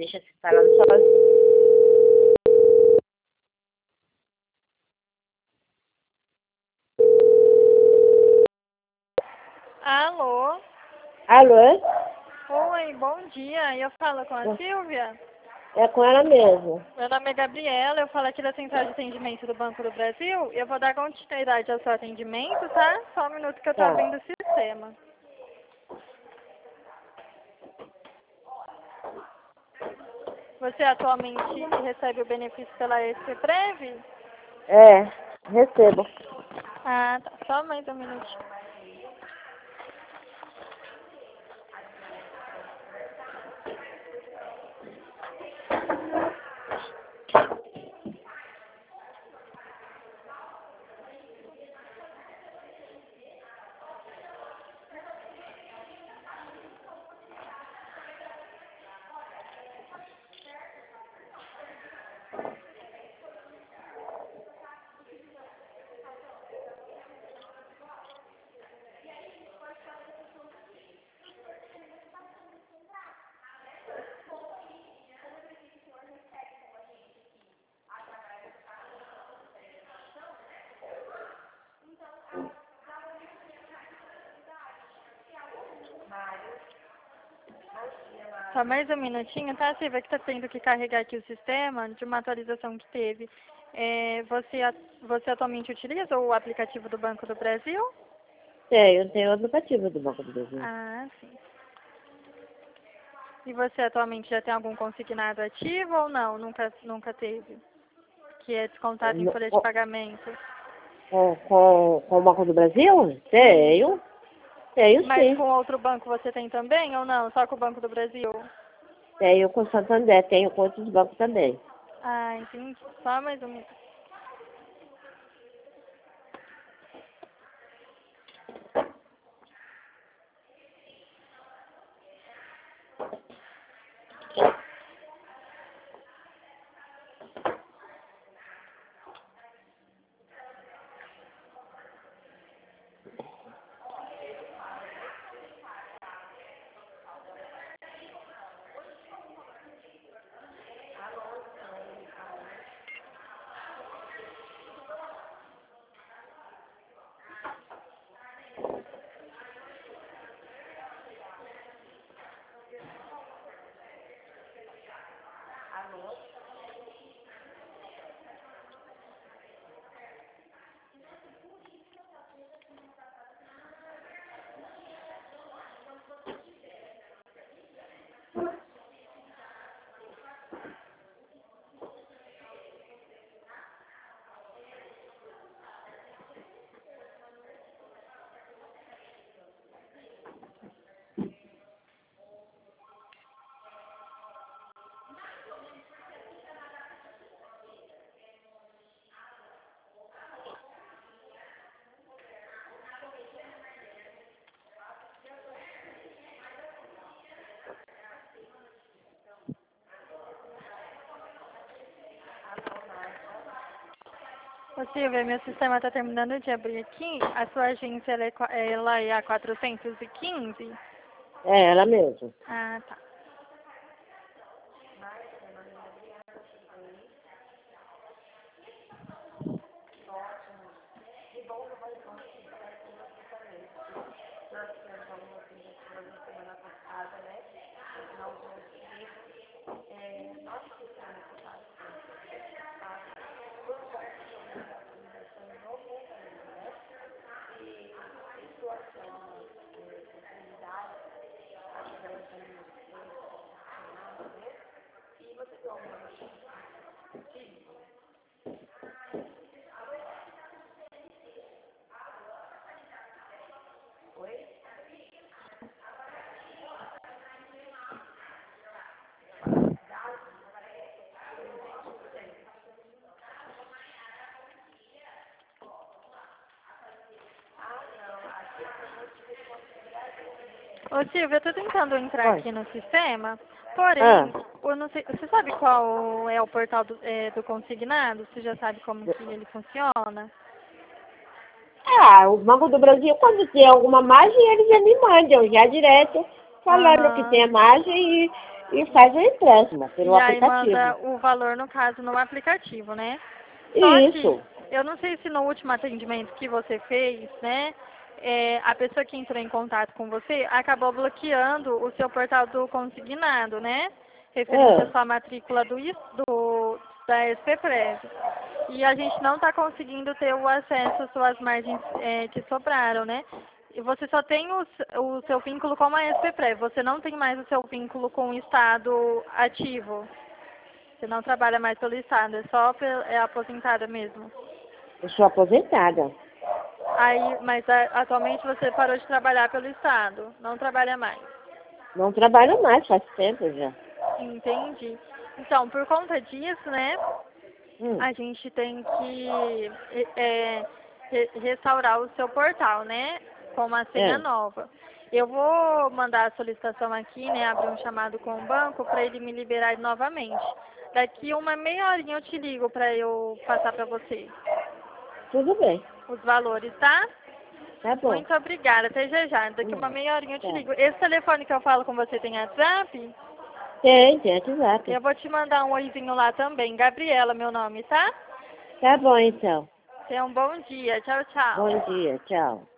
deixa se falando sozinho. Alô? Alô? Oi, bom dia. Eu falo com a Silvia? É com ela mesmo. Meu nome é Gabriela, eu falo aqui da Central de Atendimento do Banco do Brasil. Eu vou dar continuidade ao seu atendimento, tá? Só um minuto que eu tô Tá. abrindo o sistema. Você atualmente recebe o benefício pela SPREV? É, recebo. Ah, tá. Só mais um minutinho. Só mais um minutinho, tá, Silvia? Que tá tendo que carregar aqui o sistema de uma atualização que teve. Você atualmente utiliza o aplicativo do Banco do Brasil? Eu tenho o aplicativo do Banco do Brasil. Ah, sim. E você atualmente já tem algum consignado ativo ou não? Nunca teve? Que é descontado em folha de pagamento? Com o Banco do Brasil? Tenho. Tenho Mas sim. com outro banco você tem também ou não? Só com o Banco do Brasil? Tenho com o Santander, tenho com outros bancos também. Ah, entendi. Só mais um minuto. Ô Silvia, meu sistema está terminando de abrir aqui. A sua agência ela é a 415? É ela mesmo. Ah, tá. Ô Silvia, eu tô tentando entrar aqui no sistema, porém, eu não sei, você sabe qual é o portal do consignado? Você já sabe como que ele funciona? O Banco do Brasil, quando tem alguma margem, eles já me mandam, já direto, falando que tem a margem e faz o empréstimo pelo E aí aplicativo. manda o valor, no caso, no aplicativo, né? Só Isso. que eu não sei se no último atendimento que você fez, né, a pessoa que entrou em contato com você acabou bloqueando o seu portal do consignado, né? Referente à sua matrícula da SPPREV. E a gente não está conseguindo ter o acesso às suas margens que sobraram, né? E você só tem o seu vínculo com a SPPREV, você não tem mais o seu vínculo com o Estado ativo. Você não trabalha mais pelo Estado, é aposentada mesmo. Eu sou aposentada. Aí, mas atualmente você parou de trabalhar pelo Estado, não trabalha mais. Não trabalho mais, faz tempo já. Entendi. Então, por conta disso, né, a gente tem que restaurar o seu portal, né, com uma senha nova. Eu vou mandar a solicitação aqui, né, abrir um chamado com o banco para ele me liberar novamente. Daqui uma meia horinha eu te ligo para eu passar para você. Tudo bem. Os valores, tá? Tá bom. Muito obrigada. Até já já. Daqui uma meia horinha eu te ligo. Esse telefone que eu falo com você tem WhatsApp? Tem WhatsApp. Eu vou te mandar um oizinho lá também. Gabriela, meu nome, tá? Tá bom, então. Tenha um bom dia. Tchau, tchau. Bom dia, tchau.